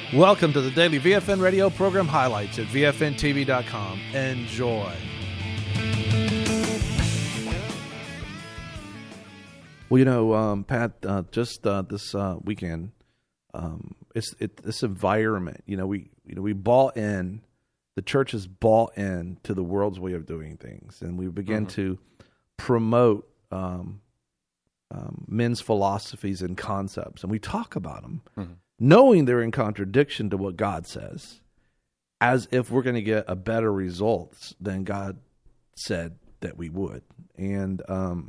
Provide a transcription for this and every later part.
Welcome to the daily VFN radio program highlights at VFNTV.com. Enjoy. Well, you know, Pat, just this weekend, this environment. We bought in. The church has bought in to the world's way of doing things, and we begin to promote men's philosophies and concepts, and we talk about them, knowing they're in contradiction to what God says, as if we're going to get a better results than God said that we would. And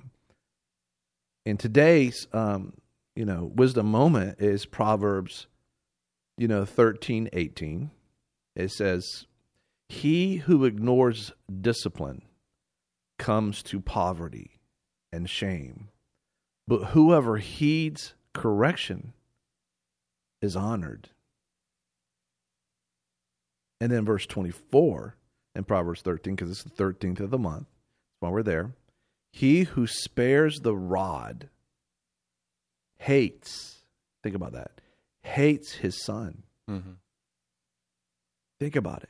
in today's wisdom moment is Proverbs 13:18. It says, "He who ignores discipline comes to poverty and shame, but whoever heeds correction is honored." And then verse 24 in Proverbs 13, because it's the 13th of the month, while we're there, "He who spares the rod hates," think about that, hates his son. Think about it.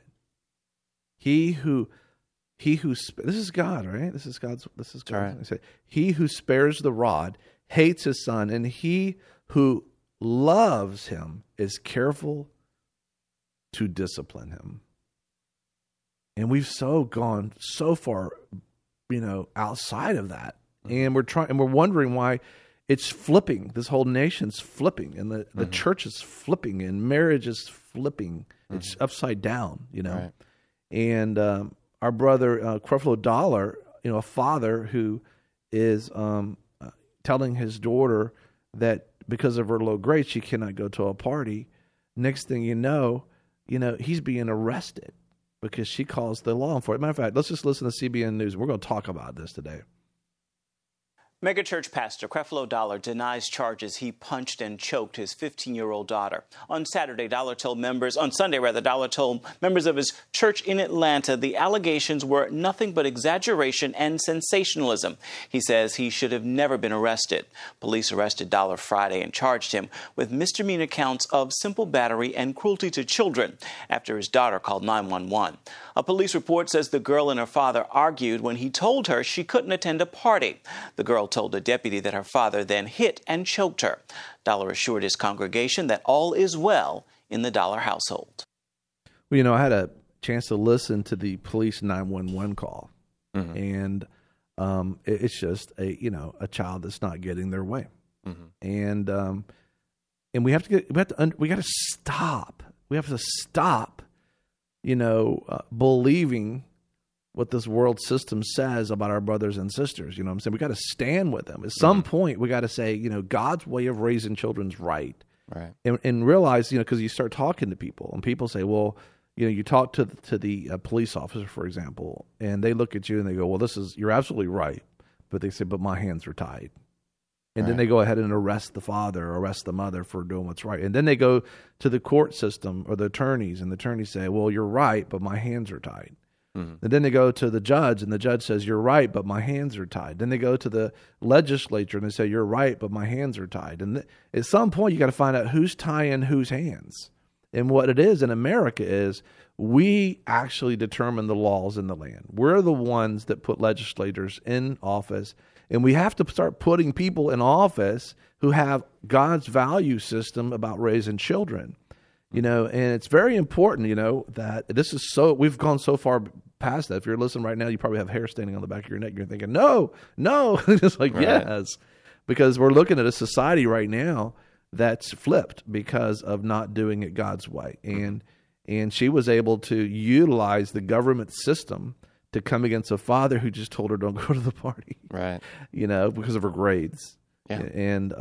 This is God, right? This is God. Right. I say, "He who spares the rod hates his son, and he who loves him is careful to discipline him." And we've gone so far, outside of that, and we're wondering why it's flipping. This whole nation's flipping, and the church is flipping, and marriage is flipping. It's upside down, Right. And our brother Creflo Dollar, a father who is telling his daughter that because of her low grade, she cannot go to a party. Next thing you know, he's being arrested because she calls the law enforcement. Matter of fact, let's just listen to CBN News. We're going to talk about this today. Megachurch pastor Creflo Dollar denies charges he punched and choked his 15-year-old daughter. On Sunday, Dollar told members of his church in Atlanta the allegations were nothing but exaggeration and sensationalism. He says he should have never been arrested. Police arrested Dollar Friday and charged him with misdemeanor counts of simple battery and cruelty to children after his daughter called 911. A police report says the girl and her father argued when he told her she couldn't attend a party. The girl told a deputy that her father then hit and choked her. Dollar assured his congregation that all is well in the Dollar household. Well, I had a chance to listen to the police 911 call, and it's just a child that's not getting their way, and we have to stop. We have to stop, believing what this world system says about our brothers and sisters. You know what I'm saying? We got to stand with them. At some point, we got to say, God's way of raising children's right. Right. And realize, because you start talking to people, and people say, well, you talk to the police officer, for example, and they look at you and they go, well, you're absolutely right. But they say, but my hands are tied. And then they go ahead and arrest the father or arrest the mother for doing what's right. And then they go to the court system or the attorneys, and the attorneys say, well, you're right, but my hands are tied. And then they go to the judge, and the judge says, you're right, but my hands are tied. Then they go to the legislature, and they say, you're right, but my hands are tied. And at some point, you got to find out who's tying whose hands. And what it is in America is we actually determine the laws in the land. We're the ones that put legislators in office, and we have to start putting people in office who have God's value system about raising children. And it's very important, that this is we've gone so far past that. If you're listening right now, you probably have hair standing on the back of your neck. You're thinking, no. It's like, yes, because we're looking at a society right now that's flipped because of not doing it God's way. And she was able to utilize the government system to come against a father who just told her don't go to the party, Right. Because of her grades. Yeah. And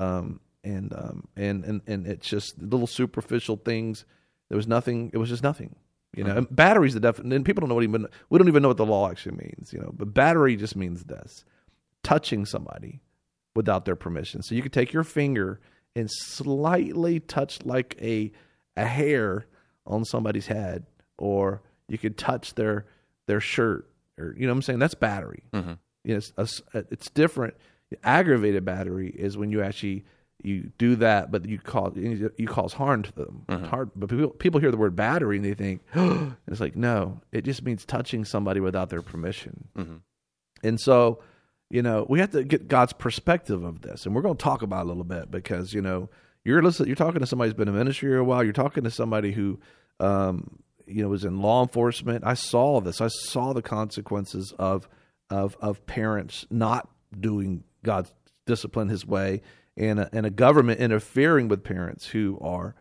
it's just little superficial things. There was nothing. It was just nothing. And battery's the definition. And people don't know we don't even know what the law actually means. But battery just means this: touching somebody without their permission. So you could take your finger and slightly touch like a hair on somebody's head, or you could touch their shirt, or what I'm saying. That's battery. It's different. Aggravated battery is when you actually you do that, but you cause harm to them. Hard, but people hear the word battery and they think, oh, it's like, no, it just means touching somebody without their permission. And so, we have to get God's perspective of this, and we're going to talk about it a little bit because you're talking to somebody who's been in ministry a while. You're talking to somebody who was in law enforcement. I saw this. I saw the consequences of parents not doing God's discipline His way, and a government interfering with parents who are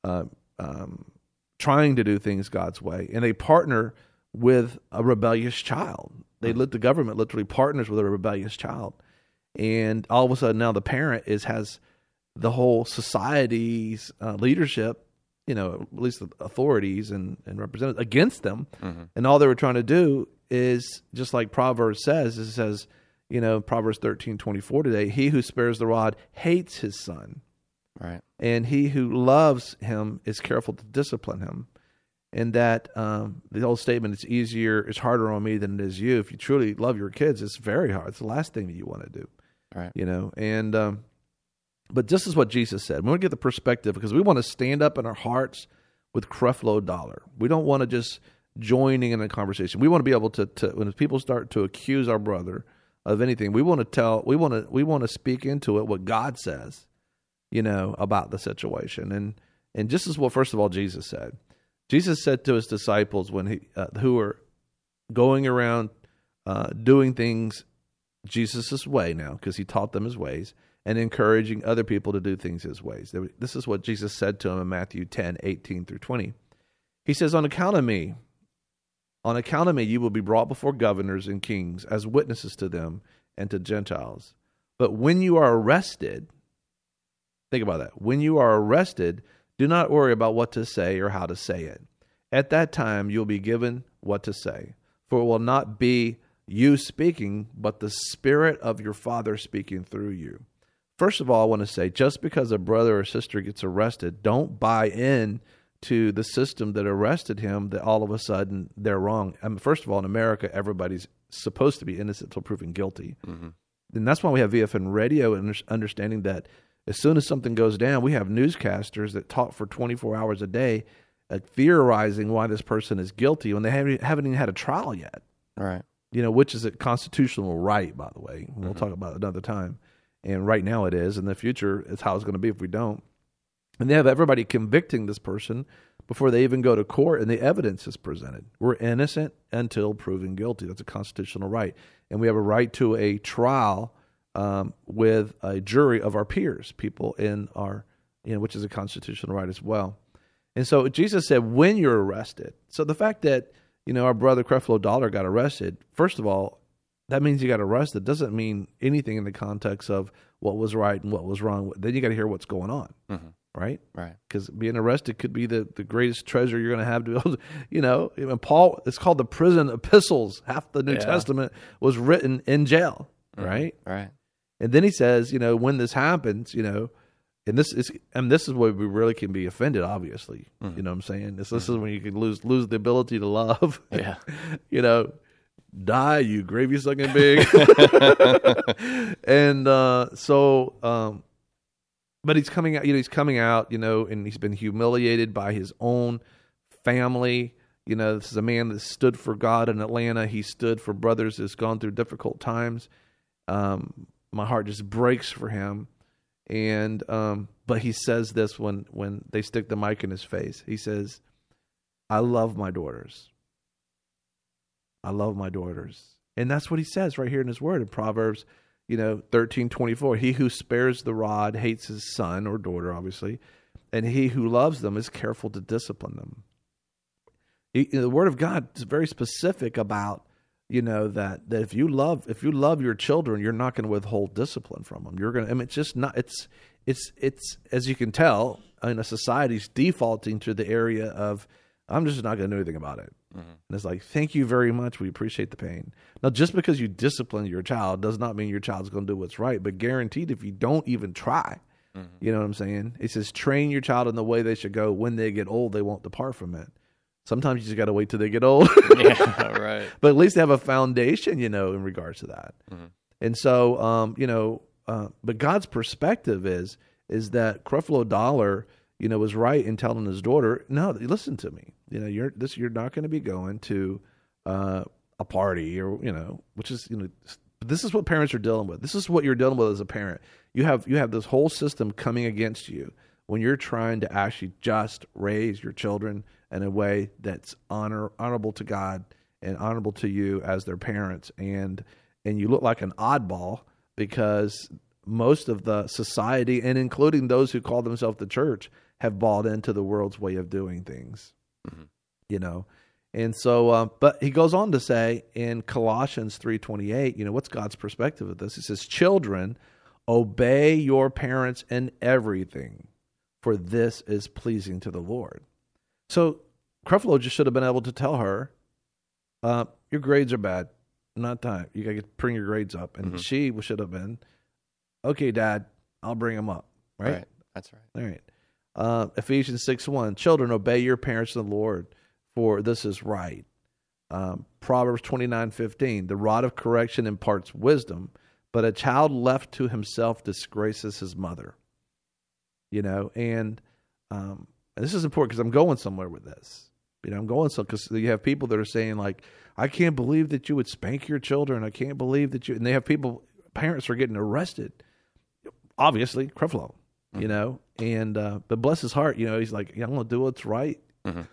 trying to do things God's way, and they partner with a rebellious child. The government literally partners with a rebellious child, and all of a sudden now the parent has the whole society's leadership, at least the authorities and representatives against them, and all they were trying to do is just like Proverbs says. It says, Proverbs 13:24 today, he who spares the rod hates his son. Right. And he who loves him is careful to discipline him. And that the old statement, it's harder on me than it is you. If you truly love your kids, it's very hard. It's the last thing that you want to do. Right. And but this is what Jesus said. We want to get the perspective because we want to stand up in our hearts with Creflo Dollar. We don't want to just joining in a conversation. We want to be able to when people start to accuse our brother of anything, we want to speak into it what God says, about the situation. And just as what, first of all, Jesus said. Jesus said to his disciples when who were going around doing things Jesus' way now, because he taught them his ways, and encouraging other people to do things his ways. This is what Jesus said to them in Matthew 10:18-20. He says, On account of me, you will be brought before governors and kings as witnesses to them and to Gentiles. But when you are arrested, think about that. When you are arrested, do not worry about what to say or how to say it. At that time, you'll be given what to say. For it will not be you speaking, but the Spirit of your Father speaking through you. First of all, I want to say, just because a brother or sister gets arrested, don't buy in to the system that arrested him that all of a sudden they're wrong. I mean, first of all, in America, everybody's supposed to be innocent until proven guilty. And that's why we have VFN Radio and understanding that as soon as something goes down, we have newscasters that talk for 24 hours a day theorizing why this person is guilty when they haven't even had a trial yet. Right. Which is a constitutional right, by the way. We'll talk about it another time. And right now it is. In the future, it's how it's going to be if we don't. And they have everybody convicting this person before they even go to court, and the evidence is presented. We're innocent until proven guilty. That's a constitutional right. And we have a right to a trial with a jury of our peers, people in our, which is a constitutional right as well. And so Jesus said, when you're arrested. So the fact that, our brother Creflo Dollar got arrested, first of all, that means he got arrested. Doesn't mean anything in the context of what was right and what was wrong. Then you got to hear what's going on. Right? Right. Because being arrested could be the greatest treasure you're going to have to be able to, even Paul, it's called the prison epistles. Half the New Testament was written in jail. Right? Right. And then he says, when this happens, and this is where we really can be offended, obviously. You know what I'm saying? This is when you can lose the ability to love. Yeah. Die, you gravy sucking pig. And but he's coming out, and he's been humiliated by his own family. This is a man that stood for God in Atlanta. He stood for brothers that's gone through difficult times. My heart just breaks for him. And but he says this when they stick the mic in his face. He says, I love my daughters. I love my daughters. And that's what he says right here in his word in Proverbs 13:24. He who spares the rod hates his son or daughter, obviously, and he who loves them is careful to discipline them. The word of God is very specific about that if you love your children, you're not going to withhold discipline from them. You're going to. It's just not. It's as you can tell, a society's defaulting to the area of I'm just not going to do anything about it. And it's like, thank you very much. We appreciate the pain. Now, just because you discipline your child does not mean your child's going to do what's right, but guaranteed if you don't even try, you know what I'm saying? It says, train your child in the way they should go. When they get old, they won't depart from it. Sometimes you just got to wait till they get old. Yeah, right. But at least they have a foundation, in regards to that. And so, but God's perspective is is that Creflo Dollar, was right in telling his daughter, no, listen to me. You're not going to be going to a party or, which is, this is what parents are dealing with. This is what you're dealing with as a parent. You have this whole system coming against you when you're trying to actually just raise your children in a way that's honorable to God and honorable to you as their parents. And you look like an oddball because most of the society, and including those who call themselves the church, have bought into the world's way of doing things, And so, but he goes on to say in Colossians 3:28, what's God's perspective of this? He says, children, obey your parents in everything, for this is pleasing to the Lord. So Creflo just should have been able to tell her, your grades are bad. Not time. You got to bring your grades up. And she should have been, okay, Dad, I'll bring them up. Right? That's right. All right. Ephesians 6:1, children, obey your parents in the Lord, for this is right. Proverbs 29:15, the rod of correction imparts wisdom, but a child left to himself disgraces his mother. And this is important because I'm going somewhere with this. I'm going because you have people that are saying like, I can't believe that you would spank your children. I can't believe that and they have parents are getting arrested. Obviously, Creflo, and but bless his heart, he's like, I'm going to do what's right. I'm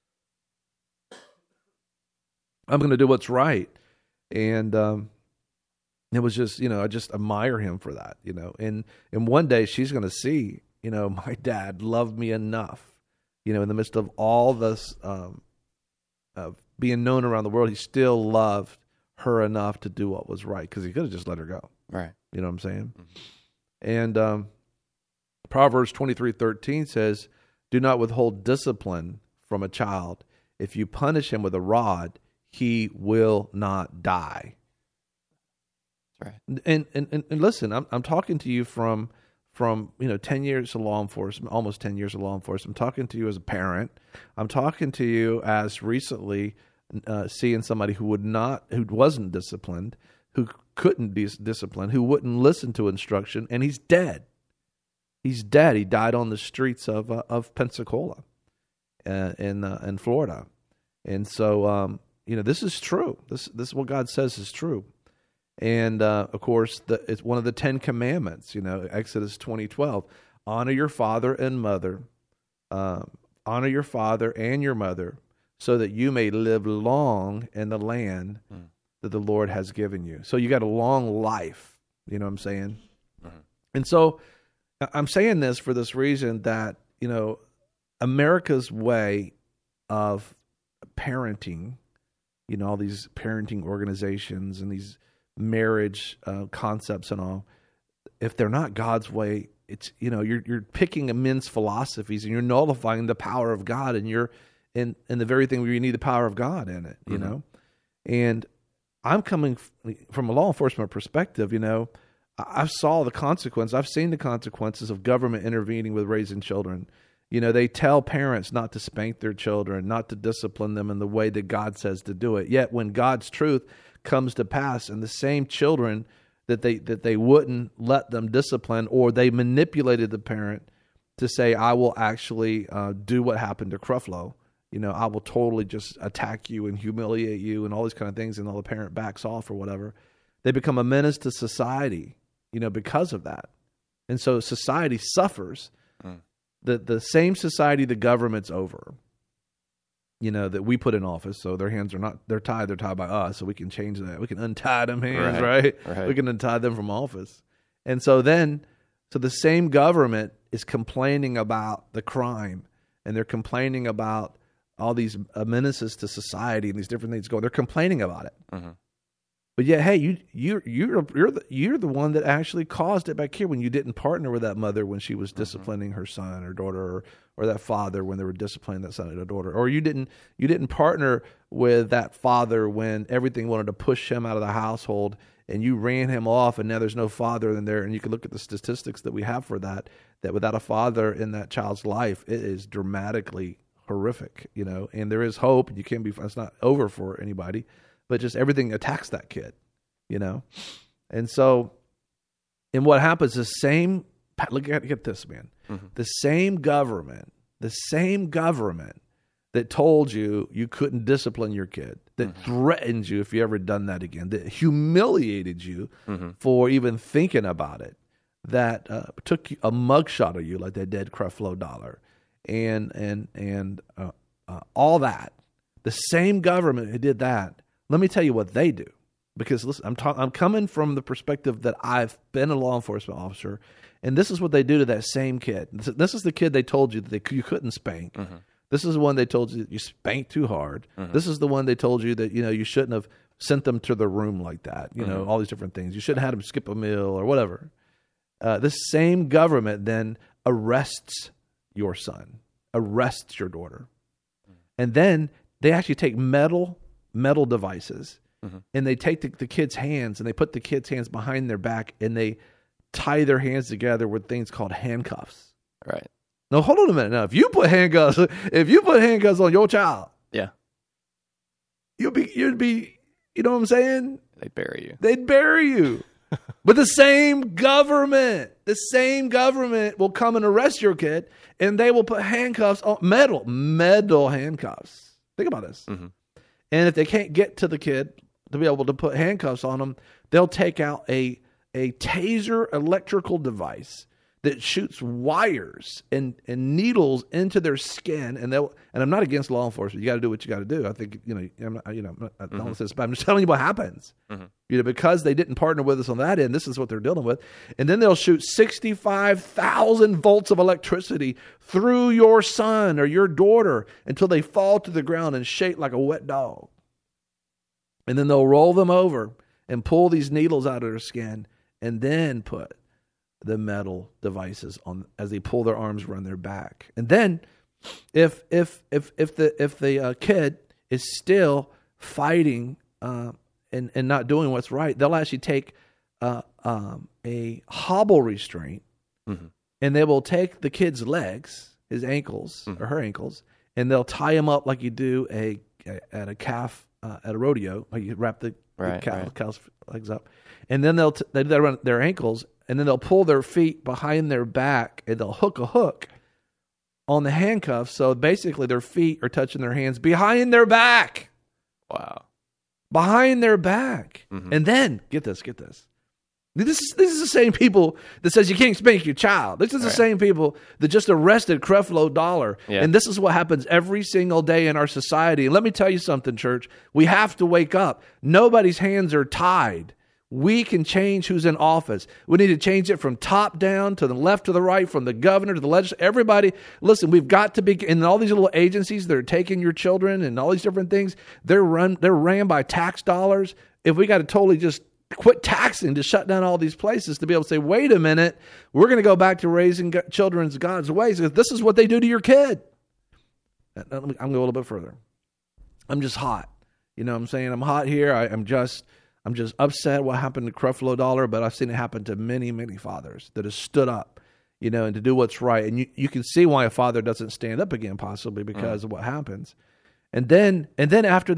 going to do what's right. And it was just, I just admire him for that, and one day she's going to see, my dad loved me enough, in the midst of all this, of being known around the world, he still loved her enough to do what was right because he could have just let her go. Right. You know what I'm saying? And Proverbs 23:13 says, do not withhold discipline from a child. If you punish him with a rod, he will not die. Right. And listen, I'm talking to you from 10 years of law enforcement, almost 10 years of law enforcement. I'm talking to you as a parent. I'm talking to you as recently seeing somebody who wasn't disciplined, who couldn't be disciplined, who wouldn't listen to instruction, and he's dead. He's dead. He died on the streets of Pensacola, in Florida, and so this is true. This is what God says is true. And, of course, it's one of the 10 commandments, Exodus 20:12. Honor your father and mother. Honor your father and your mother so that you may live long in the land that the Lord has given you. So you got a long life, you know what I'm saying? And so I'm saying this for this reason that, America's way of parenting, all these parenting organizations and these marriage concepts and all, if they're not God's way, it's you're picking men's philosophies and you're nullifying the power of God, and you're in the very thing where you need the power of God in it, And I'm coming from a law enforcement perspective. I've seen the consequences of government intervening with raising children. They tell parents not to spank their children, not to discipline them in the way that God says to do it. Yet when God's truth comes to pass, and the same children that they wouldn't let them discipline, or they manipulated the parent to say, I will actually do what happened to Creflo. I will totally just attack you and humiliate you and all these kind of things, and all the parent backs off or whatever. They become a menace to society, because of that. And so society suffers. The same society the government's over, that we put in office, so their hands they're tied by us, so we can change that. We can untie them hands, right? We can untie them from office. And so the same government is complaining about the crime, and they're complaining about all these menaces to society and these different things going. They're complaining about it. But yeah, hey, you're the one that actually caused it back here when you didn't partner with that mother when she was disciplining her son or daughter, or that father when they were disciplining that son or daughter, or you didn't partner with that father when everything wanted to push him out of the household and you ran him off, and now there's no father in there. And you can look at the statistics that we have for that without a father in that child's life, it is dramatically horrific, and there is hope. You can't it's not over for anybody. But just everything attacks that kid, And so, and what happens is same look at this, man. The same government that told you you couldn't discipline your kid, that threatened you if you ever done that again, that humiliated you for even thinking about it, that took a mugshot of you like they did Creflo Dollar, and all that. The same government who did that. Let me tell you what they do, because listen, I'm coming from the perspective that I've been a law enforcement officer, and this is what they do to that same kid. This is the kid they told you that you couldn't spank. This is the one they told you that you spanked too hard. This is the one they told you that you shouldn't have sent them to the room like that. All these different things. You shouldn't have had them skip a meal or whatever. This same government then arrests your son, arrests your daughter, and then they actually take metal devices and they take the kid's hands and they put the kid's hands behind their back and they tie their hands together with things called handcuffs. Right. Now, hold on a minute. Now, if you put handcuffs on your child, Yeah. you'd be, you know what I'm saying? They'd bury you. They'd bury you. But the same government will come and arrest your kid, and they will put handcuffs on metal handcuffs. Think about this. And if they can't get to the kid to be able to put handcuffs on them, they'll take out a taser electrical device that shoots wires and needles into their skin, and I'm not against law enforcement. You got to do what you got to do. I think I don't say this, but I'm just telling you what happens. Because they didn't partner with us on that end, this is what they're dealing with, and then they'll shoot 65,000 volts of electricity through your son or your daughter until they fall to the ground and shake like a wet dog, and then they'll roll them over and pull these needles out of their skin, and then put the metal devices on as they pull their arms around their back. And then if the kid is still fighting and not doing what's right, they'll actually take a hobble restraint and they will take the kid's legs, his ankles or her ankles, and they'll tie him up like you do at a calf at a rodeo, like you wrap the cow's legs up, and then they run their ankles. And then they'll pull their feet behind their back and they'll hook a hook on the handcuffs. So basically their feet are touching their hands behind their back. Wow. Behind their back. And then, get this. This is the same people that says you can't spank your child. This is the same people that just arrested Creflo Dollar. Yeah. And this is what happens every single day in our society. And let me tell you something, church. We have to wake up. Nobody's hands are tied. We can change who's in office. We need to change it from top down to the left to the right, from the governor to the legislature. Everybody, listen, we've got to be, in all these little agencies that are taking your children and all these different things, they're ran by tax dollars. If we got to totally just quit taxing to shut down all these places to be able to say, wait a minute, we're going to go back to raising children God's ways. This is what they do to your kid. I'm going to go a little bit further. I'm just hot. You know what I'm saying? I'm hot here. I'm just upset what happened to Creflo Dollar, but I've seen it happen to many, many fathers that have stood up, and to do what's right. And you can see why a father doesn't stand up again, possibly because of what happens. And then after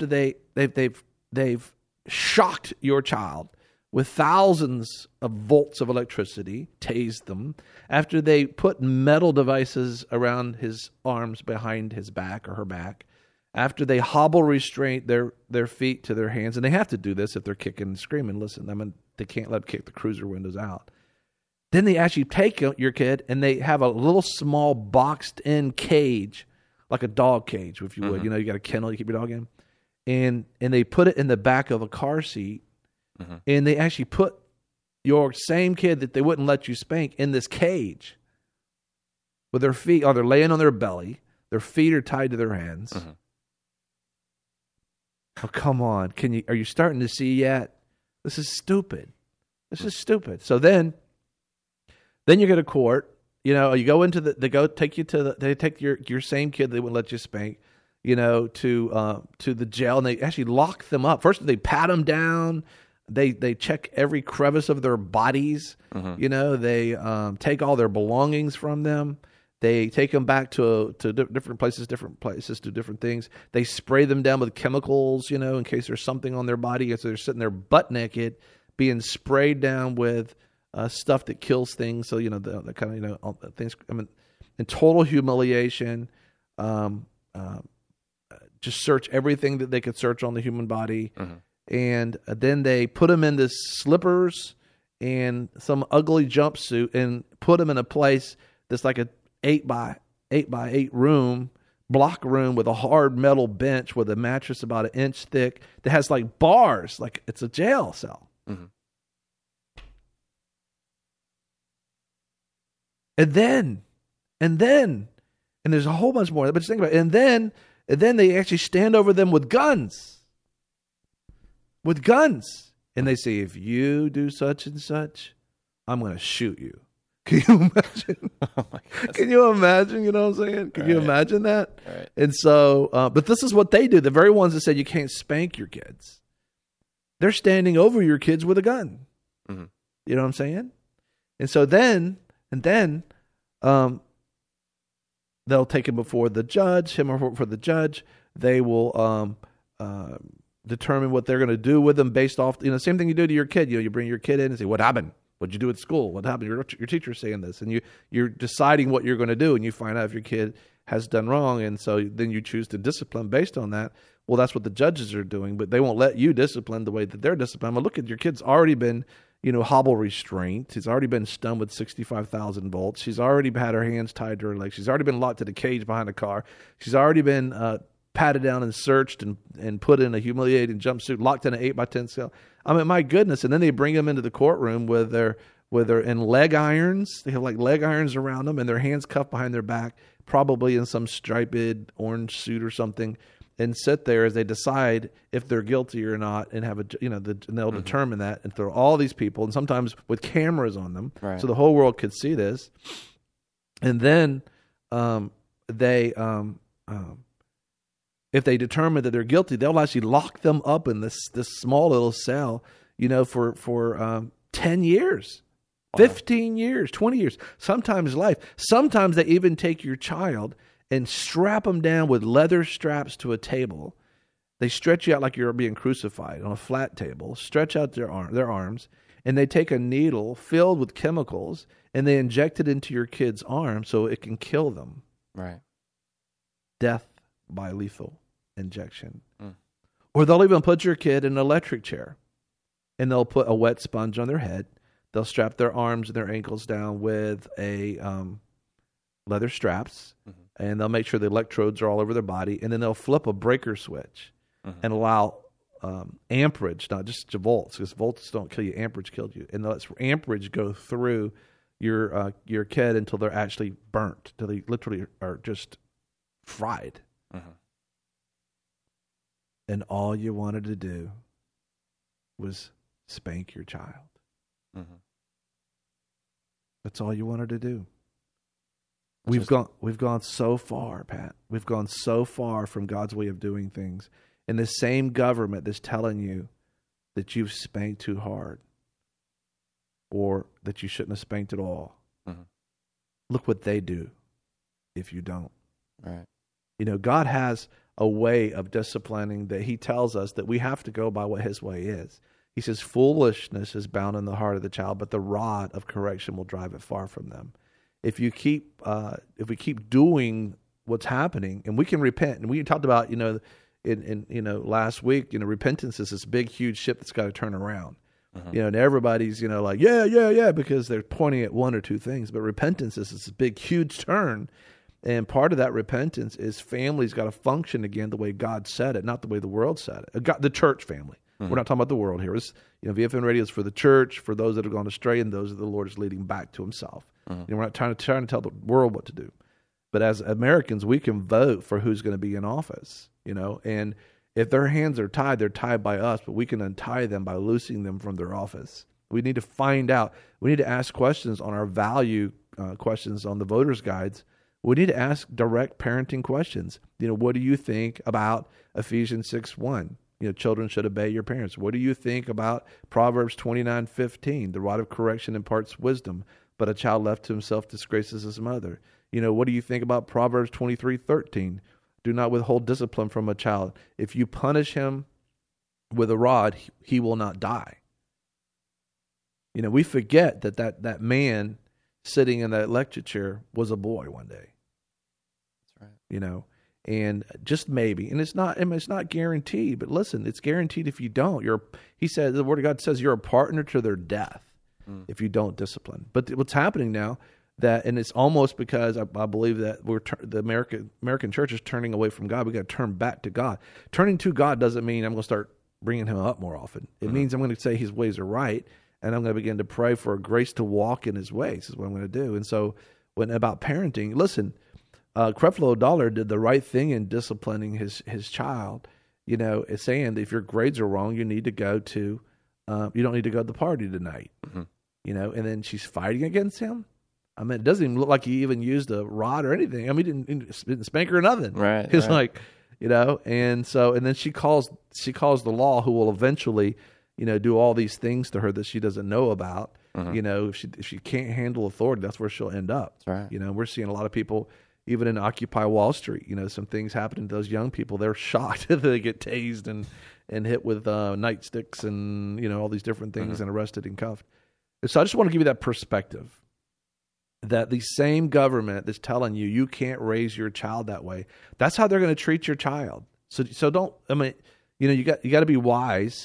they've shocked your child with thousands of volts of electricity, tased them, after they put metal devices around his arms behind his back or her back, after they hobble restraint their feet to their hands, and they have to do this if they're kicking and screaming. Listen, they can't let them kick the cruiser windows out. Then they actually take your kid and they have a little small boxed-in cage, like a dog cage, if you would. You got a kennel you keep your dog in. And they put it in the back of a car seat, and they actually put your same kid that they wouldn't let you spank in this cage with their feet, or they're laying on their belly, their feet are tied to their hands. Oh, come on. Are you starting to see yet? This is stupid. So then you go to court, you go into they take your same kid they wouldn't let you spank, to the jail, and they actually lock them up. First, they pat them down. They check every crevice of their bodies. They take all their belongings from them. They take them back to different places do different things. They spray them down with chemicals, in case there's something on their body. So they're sitting there butt naked, being sprayed down with stuff that kills things. So the kind of all the things. I mean, in total humiliation. Just search everything that they could search on the human body, and then they put them into slippers and some ugly jumpsuit and put them in a place that's like a 8x8 block room with a hard metal bench with a mattress about an inch thick that has like bars, like it's a jail cell. And there's a whole bunch more. But just think about it. And then they actually stand over them with guns. And they say, if you do such and such, I'm going to shoot you. Can you imagine? Oh my gosh. Can you imagine? You know what I'm saying? Can you imagine that? Right. And so, but this is what they do. The very ones that said you can't spank your kids. They're standing over your kids with a gun. You know what I'm saying? And so then, they'll take him before the judge, for the judge. They will determine what they're going to do with them based off, same thing you do to your kid. You bring your kid in and say, what happened? What'd you do at school? What happened? Your teacher's saying this. And you're deciding what you're going to do, and you find out if your kid has done wrong. And so then you choose to discipline based on that. Well, that's what the judges are doing, but they won't let you discipline the way that they're disciplined. But look at your kid's already been hobble restraint. He's already been stunned with 65,000 volts. She's already had her hands tied to her legs. She's already been locked in a cage behind a car. She's already been patted down and searched and put in a humiliating jumpsuit, locked in an 8x10 cell. I mean, my goodness. And then they bring them into the courtroom with their in leg irons. They have like leg irons around them and their hands cuffed behind their back, probably in some striped orange suit or something, and sit there as they decide if they're guilty or not, and have and they'll determine that, and throw all these people, and sometimes with cameras on them, so the whole world could see this. And then if they determine that they're guilty, they'll actually lock them up in this small little cell, for 10 years, 15 years, 20 years, sometimes life. Sometimes they even take your child and strap them down with leather straps to a table. They stretch you out like you're being crucified on a flat table, stretch out their arms, and they take a needle filled with chemicals and they inject it into your kid's arm so it can kill them. Right. Death by lethal injection. Or they'll even put your kid in an electric chair and they'll put a wet sponge on their head. They'll strap their arms and their ankles down with leather straps. And they'll make sure the electrodes are all over their body. And then they'll flip a breaker switch and allow amperage, not just volts, because volts don't kill you, amperage killed you. And let amperage go through your kid until they're actually burnt, until they literally are just fried. And all you wanted to do was spank your child. That's all you wanted to do. We've gone so far, Pat. We've gone so far from God's way of doing things. And the same government that's telling you that you've spanked too hard or that you shouldn't have spanked at all. Look what they do if you don't. Right. God has a way of disciplining that he tells us that we have to go by what his way is. He says, foolishness is bound in the heart of the child, but the rod of correction will drive it far from them. If we keep doing what's happening, and we can repent, and we talked about, last week, repentance is this big, huge ship that's got to turn around. And everybody's, like, yeah, because they're pointing at one or two things. But repentance is this big, huge turn. And part of that repentance is families got to function again the way God said it, not the way the world said it. The church family. We're not talking about the world here. It's, VFN Radio is for the church, for those that have gone astray, and those that the Lord is leading back to himself. We're not trying to tell the world what to do. But as Americans, we can vote for who's going to be in office, and if their hands are tied, they're tied by us, but we can untie them by loosing them from their office. We need to find out. We need to ask questions on our value questions on the voters' guides. We need to ask direct parenting questions. What do you think about Ephesians 6:1? Children should obey your parents. What do you think about Proverbs 29:15? The rod of correction imparts wisdom, but a child left to himself disgraces his mother. What do you think about Proverbs 23:13? Do not withhold discipline from a child. If you punish him with a rod, he will not die. You know, we forget that man sitting in that lecture chair was a boy one day. That's right. You know, and just maybe, and it's not guaranteed, but listen, it's guaranteed if you don't. He said, the Word of God says you're a partner to their death if you don't discipline. But what's happening now, and it's almost because I believe that the American church is turning away from God. We got to turn back to God. Turning to God doesn't mean I'm going to start bringing Him up more often. It means I'm going to say His ways are right, and I'm going to begin to pray for a grace to walk in His ways. Is what I'm going to do. And so, about parenting, listen, Creflo Dollar did the right thing in disciplining his child. You know, it's saying that if your grades are wrong, you need to go to, you don't need to go to the party tonight. Mm-hmm. You know, and then she's fighting against him. I mean, it doesn't even look like he even used a rod or anything. I mean, he didn't spank her or nothing. Right. It's like, you know, and then she calls the law, who will eventually, you know, do all these things to her that she doesn't know about. Mm-hmm. You know, if she can't handle authority, that's where she'll end up. That's right. You know, we're seeing a lot of people, even in Occupy Wall Street, you know, some things happening to those young people. They're shocked that they get tased and hit with nightsticks and, you know, all these different things and arrested and cuffed. And so I just want to give you that perspective that the same government that's telling you can't raise your child that way, that's how they're going to treat your child. So don't, I mean, you know, you got to be wise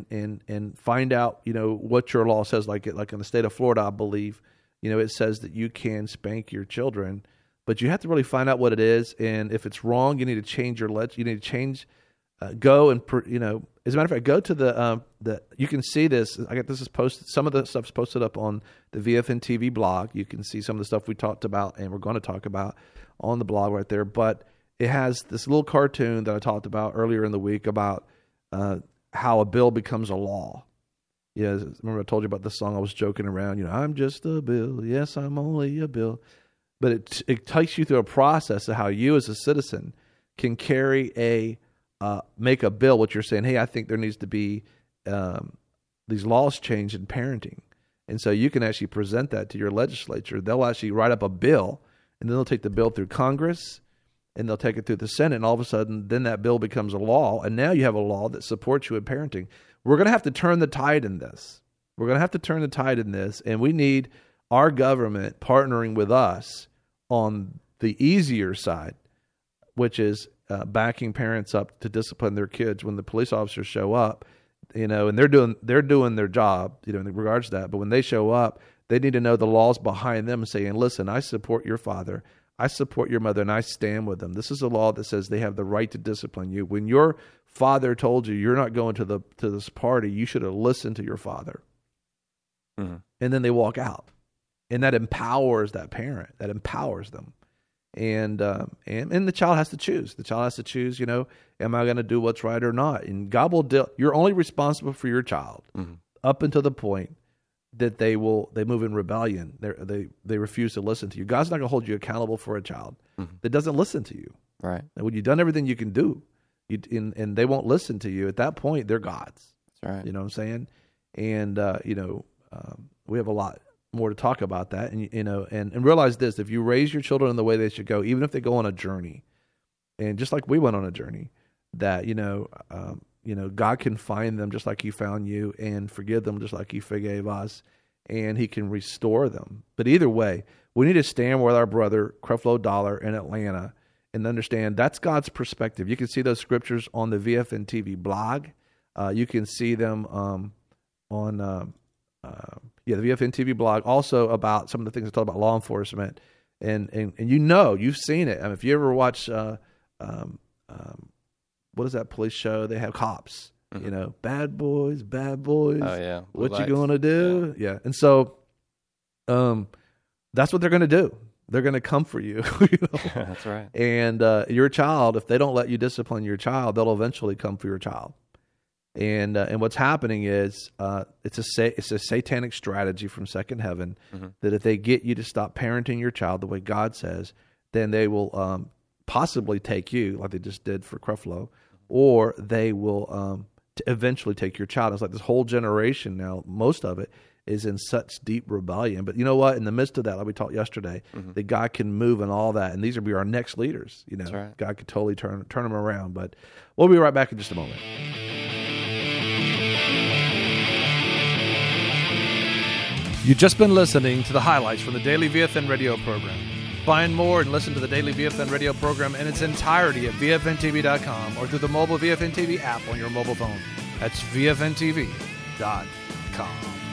and find out, you know, what your law says. Like in the state of Florida, I believe, you know, it says that you can spank your children, but you have to really find out what it is. And if it's wrong, you need to change you need to change, go and, you know, as a matter of fact, go to the you can see this. I got this is posted. Some of the stuff's posted up on the VFN TV blog. You can see some of the stuff we talked about and we're going to talk about on the blog right there. But it has this little cartoon that I talked about earlier in the week about how a bill becomes a law. Yeah, remember I told you about this song? I was joking around. You know, I'm just a bill. Yes, I'm only a bill. But it takes you through a process of how you as a citizen can carry make a bill, what you're saying, hey, I think there needs to be these laws changed in parenting. And so you can actually present that to your legislature. They'll actually write up a bill, and then they'll take the bill through Congress, and they'll take it through the Senate, and all of a sudden, then that bill becomes a law, and now you have a law that supports you in parenting. We're going to have to turn the tide in this. We're going to have to turn the tide in this, and we need our government partnering with us on the easier side, which is backing parents up to discipline their kids when the police officers show up, you know, and they're doing their job, you know, in regards to that. But when they show up, they need to know the laws behind them, saying, "Listen, I support your father, I support your mother, and I stand with them. This is a law that says they have the right to discipline you. When your father told you you're not going to this party, you should have listened to your father." Mm-hmm. And then they walk out, and that empowers that parent. That empowers them. And the child has to choose. The child has to choose, you know, am I going to do what's right or not? And God will you're only responsible for your child up until the point that they move in rebellion. They refuse to listen to you. God's not going to hold you accountable for a child that doesn't listen to you. Right. And when you've done everything you can do, and they won't listen to you, at that point, they're gods. That's right. You know what I'm saying? And, you know, we have a lot more to talk about that, and you know, and realize this: if you raise your children in the way they should go, even if they go on a journey, and just like we went on a journey, that you know, God can find them just like He found you, and forgive them just like He forgave us, and He can restore them. But either way, we need to stand with our brother Creflo Dollar in Atlanta and understand that's God's perspective. You can see those scriptures on the VFN TV blog. You can see them on the VFN TV blog, also about some of the things I talk about law enforcement, and you know, you've seen it. I mean, if you ever watch, what is that police show? They have cops, you know, bad boys. Oh yeah, what you going to do? Yeah, and so, that's what they're going to do. They're going to come for you. You know? That's right. And your child, if they don't let you discipline your child, they'll eventually come for your child. And what's happening is it's a satanic strategy from second heaven that if they get you to stop parenting your child the way God says, then they will possibly take you like they just did for Creflo, or they will eventually take your child. It's like this whole generation now, most of it is in such deep rebellion. But you know what? In the midst of that, like we talked yesterday, that God can move and all that, and these will be our next leaders. You know, right. God could totally turn them around. But we'll be right back in just a moment. You've just been listening to the highlights from the Daily VFN radio program. Find more and listen to the Daily VFN radio program in its entirety at VFNTV.com or through the mobile VFN TV app on your mobile phone. That's VFNTV.com.